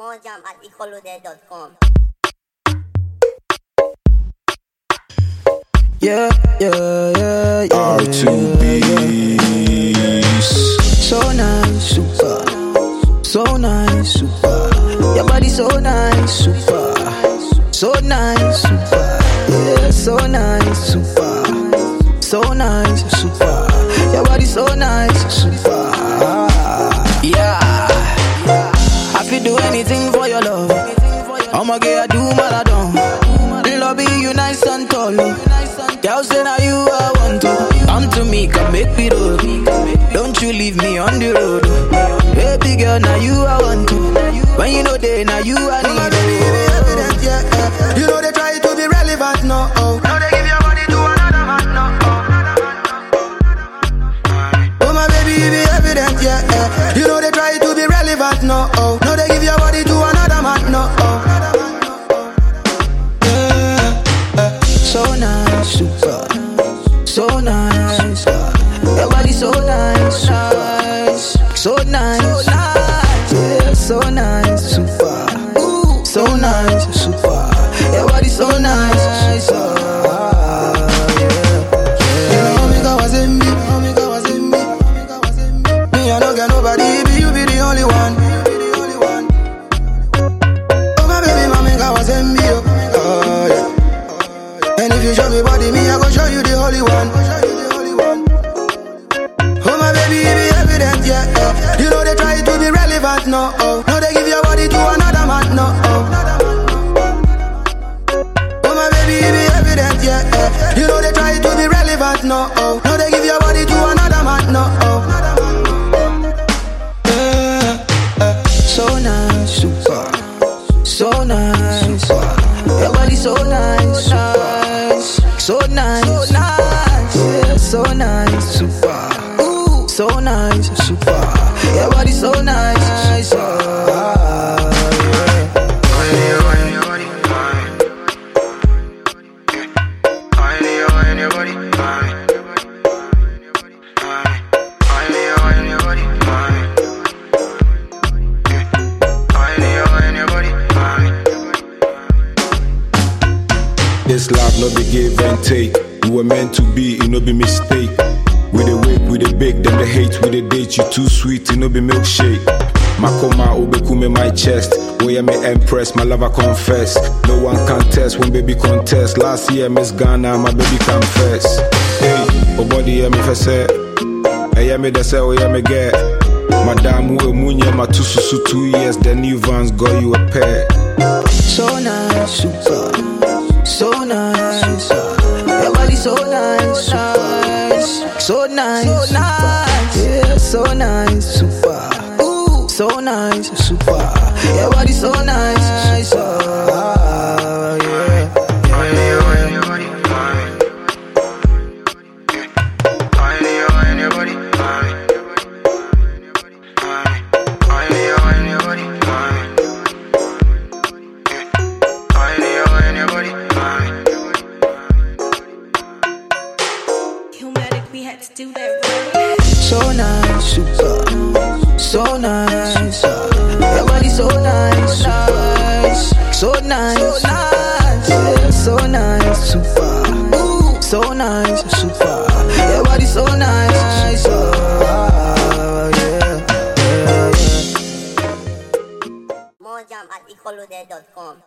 Mojam@icolude.com. Yeah. R2Bs. So nice, super. So nice, super. Your body so nice, super. So nice, super. Yeah, so nice, super. So nice, super. Your body so nice, super. Yeah. I feel do anything for your love. I'ma get do marathon. Love you nice and tall. Girl say now you I want to. Come to me, come make me roll. Don't you leave me on the road. Baby girl, now you I want to. When you know they, now you I need. My baby, be evident, yeah. You know they try to be relevant, no. Oh. Now they give your body to another man, no. Oh my baby, be evident, yeah. You know they try to be relevant, no. Oh. Now they give your body to another man, no. So nice, super. So nice. Your body so nice, nice. So nice, yeah, so nice, super. So nice, super. Your body so nice, Me, I don't get nobody, be you be the only one. Oh my baby, mommy, God was in me, oh yeah. And if you show me body, me, I go show you the holy one. Oh my baby, be evident, yeah. You know they try to be relevant, no. Oh. Now they give your body to another man, no. Oh my baby, be evident, yeah. You know they try to be relevant, no. Oh. Now they give your body to another man, no. so nice, super. So nice, your body so nice, nice. So nice, yeah, so nice, super. So nice, super. Your body so nice, This life no be give and take. We were meant to be, it no be mistake. We the wake, we the bake, them the hate, we the date. You too sweet, it no be milkshake. Makoma obekume my chest. Oh yeah, me empress, my lover confess. No one can test when baby contest. Last year Miss Ghana, my baby confess. Hey, oh body yeah me for say. Hey yeah me the say, oh yeah me get. Madam who munye my 2 years, the new Vans got you a pair. so nice, super. So nice, your body so nice, nice. So nice, yeah, so nice, super. So nice, super. Your body so nice, We had to do that right. So nice, super. So nice, your body so nice, nice. So nice, yeah, so nice, super. So nice, super. Your body so nice, Mojam@icolude.com.